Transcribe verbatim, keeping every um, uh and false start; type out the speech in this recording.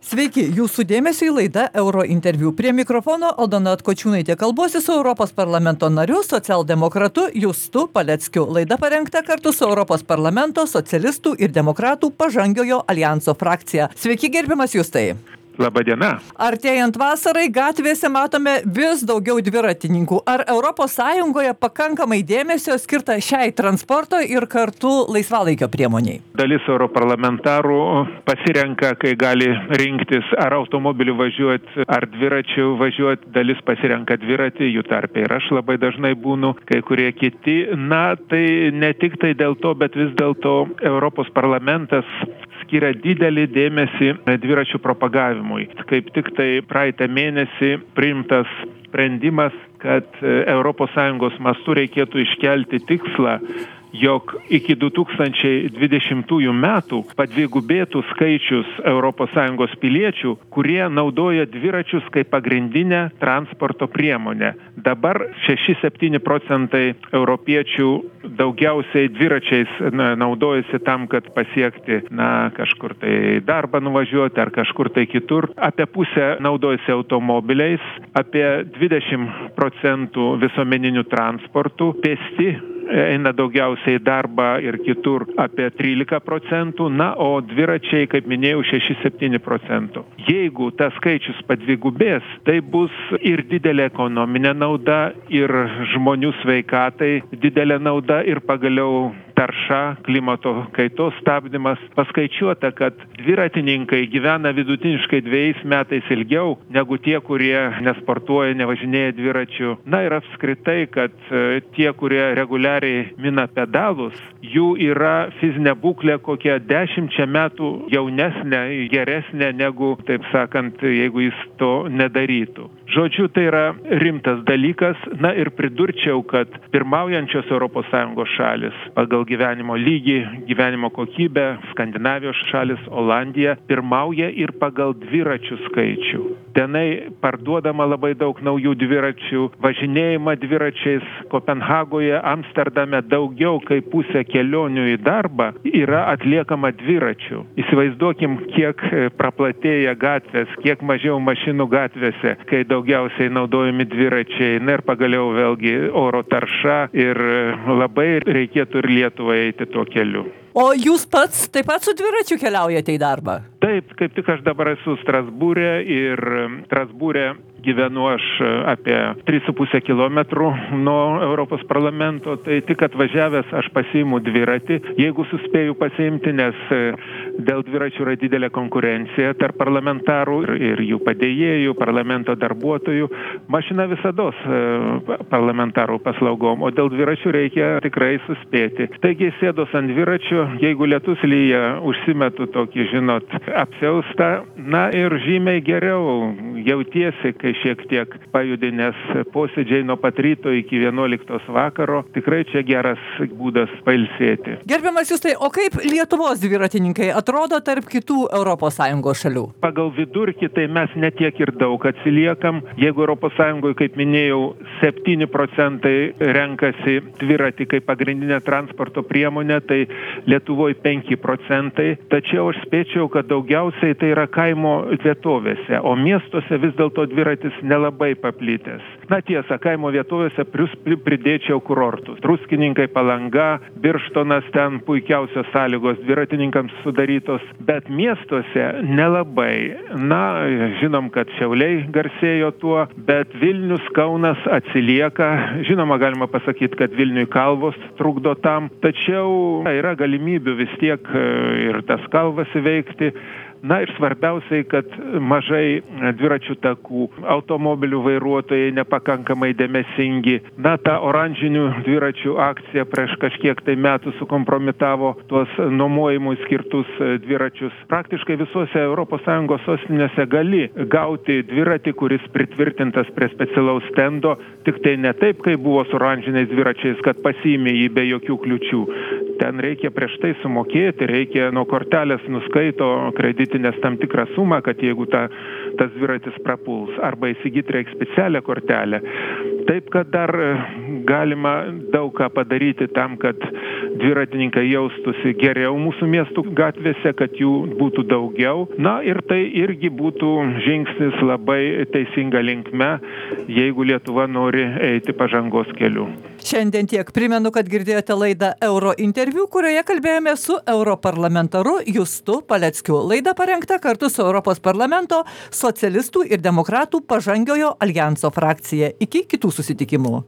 Sveiki, jūsų dėmesio į laidą Euro interviu. Prie mikrofono Aldona Atkočiūnaitė kalbuosi su Europos parlamento nariu, socialdemokratu Justu Paleckiu. Laida parengta kartu su Europos parlamento socialistų ir demokratų pažangiojo alijanso frakcija. Sveiki, gerbiamas Justai. Labą dieną. Artėjant vasarai gatvėse matome vis daugiau dviratininkų. Ar Europos Sąjungoje pakankamai dėmesio skirta šiai transporto ir kartu laisvalaikio priemoniai? Dalis europarlamentarų pasirenka, kai gali rinktis ar automobiliu važiuoti, ar dviračiu važiuoti. Dalis pasirenka dviratį, jų tarpe ir aš labai dažnai būnu, kai kurie kiti. Na, tai ne tik tai dėl to, bet vis dėlto Europos parlamentas skiria didelį dėmesį dviračių propagavimui. Kaip tik tai praeitą mėnesį priimtas sprendimas, kad Europos Sąjungos mastu reikėtų iškelti tikslą, jog iki du tūkstančiai dvidešimtųjų metų padvigubėtų skaičius Europos Sąjungos piliečių, kurie naudoja dviračius kaip pagrindinę transporto priemonę. Dabar šeši septyni procentai europiečių daugiausiai dviračiais na, naudojasi tam, kad pasiekti na, kažkur tai darbą nuvažiuoti ar kažkur tai kitur. Apie pusę naudojasi automobiliais, apie dvidešimt procentų visuomeniniu transportu, pėsti eina daugiausiai darbą ir kitur apie trylika procentų, na, o dviračiai, kaip minėjau, šeši septyni procentų. Jeigu tas skaičius padvigubės, tai bus ir didelė ekonominė nauda, ir žmonių sveikatai didelė nauda, ir pagaliau tarša, klimato kaitos stabdymas. Paskaičiuota, kad dviratininkai gyvena vidutiniškai dviejais metais ilgiau negu tie, kurie nesportuoja, nevažinėja dviračiu. Na ir apskritai, kad tie, kurie reguliariai mina pedalus, jų yra fizinė būklė kokia dešimčia metų jaunesnė, geresnė negu, taip sakant, jeigu jis to nedarytų. Žodžiu, tai yra rimtas dalykas. Na ir pridurčiau, kad pirmaujančios Europos Sąjungos šalis pagal gyvenimo lygį, gyvenimo kokybę, Skandinavijos šalis, Olandija, pirmauja ir pagal dviračių skaičių. Tenai parduodama labai daug naujų dviračių, važinėjama dviračiais. Kopenhagoje, Amsterdame daugiau kaip pusė kelionių į darbą yra atliekama dviračių. Įsivaizduokim, kiek praplatėja gatvės, kiek mažiau mašinų gatvėse, kai daugiausiai naudojami dviračiai. Na ir pagaliau vėlgi oro tarša ir labai reikėtų ir Lietuvai eiti tuo keliu. O jūs pats taip pat su dviračiu keliaujate į darbą? Taip, kaip tik aš dabar esu Strasbūre ir Strasbūre gyvenu aš apie tris su puse kilometrų nuo Europos parlamento, tai tik atvažiavęs aš pasiimu dviratį, jeigu suspėju pasiimti, nes dėl dviračių yra didelė konkurencija tarp parlamentarų ir, ir jų padėjėjų, parlamento darbuotojų. Mašina visados parlamentarų paslaugom, o dėl dviračių reikia tikrai suspėti. Taigi sėdos ant dviračių, jeigu lietus lyja, užsimetu tokį, žinot, apsiaustą, na ir žymiai geriau jautiesi, kai šiek tiek pajudi, nes posėdžiai nuo pat ryto iki vienuoliktos vakaro, tikrai čia geras būdas pailsėti. Gerbiamas Justai, o kaip Lietuvos dviratininkai atrodo tarp kitų Europos Sąjungos šalių? Pagal vidurkį tai mes ne tiek ir daug atsiliekam. Jeigu Europos Sąjungoje, kaip minėjau, septyni procentai renkasi dviratį kaip pagrindinę transporto priemonę, tai Lietuvoje penki procentai. Tačiau aš spėčiau, kad daugiausiai tai yra kaimo vietovėse, o miestuose vis dėlto dviratis nelabai paplitęs. Na tiesa, kaimo vietovėse plus pridėčiau kurortus. Druskininkai, Palanga, Birštonas, ten puikiausios sąlygos dviratininkams sudarytos, bet miestuose nelabai. Na, žinom, kad Šiauliai garsėjo tuo, bet Vilnius, Kaunas atsilieka. Žinoma, galima pasakyti, kad Vilniui kalvos trukdo tam, tačiau yra galimybių vis tiek ir tas kalvas įveikti. Na ir svarbiausiai, kad mažai dviračių takų, automobilių vairuotojai nepakankamai dėmesingi. Na, ta oranžinių dviračių akcija prieš kažkiek tai metų sukompromitavo tuos nuomojimui skirtus dviračius. Praktiškai visose Europos Sąjungos sostinėse gali gauti dviratį, kuris pritvirtintas prie specialaus stendo, tik tai ne taip, kaip buvo su oranžiniais dviračiais, kad pasiimi jį be jokių kliučių. Ten reikia prieš tai sumokėti, reikia nuo kortelės nuskaito kreditinės tam tikrą sumą, kad jeigu ta, tas dviratis prapuls, arba įsigyti reikia specialią kortelę. Taip, kad dar galima daug ką padaryti tam, kad dviratininkai jaustųsi geriau mūsų miestų gatvėse, kad jų būtų daugiau. Na ir tai irgi būtų žingsnis labai teisinga linkme, jeigu Lietuva nori eiti pažangos keliu. Šiandien tiek. Primenu, kad girdėjote laidą Euro interviu, kurioje kalbėjome su europarlamentaru Justu Paleckiu. Laida parengta kartu su Europos parlamento socialistų ir demokratų pažangiojo aljanso frakcija. Iki kitų susitikimų.